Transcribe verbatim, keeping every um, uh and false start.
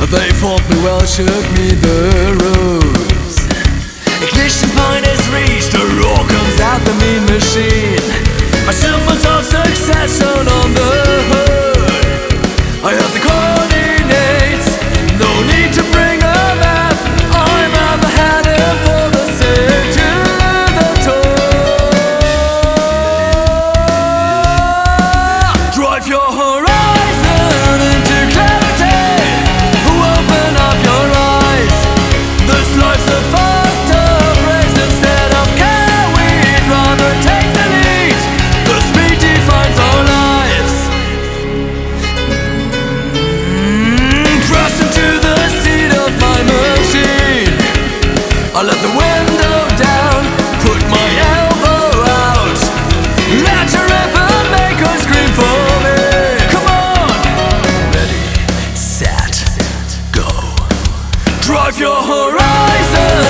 They fought me well, showed me the ropes. Ignition point is reached, the roar comes out the mean machine. My symbols of success shown on the hood. I have the coordinates, no need to bring a map. I'm at the heading for the city to the top. Drive your horizon into clarity. Open up your eyes. This life's a fucked up race. Instead of care, we'd rather take the lead. The speed defines our lives. mm, Press into the seat of my machine. I let the window down, put my elbow out. Let your ripple make her scream for me. Come on. Ready, set, go. Drive your horizon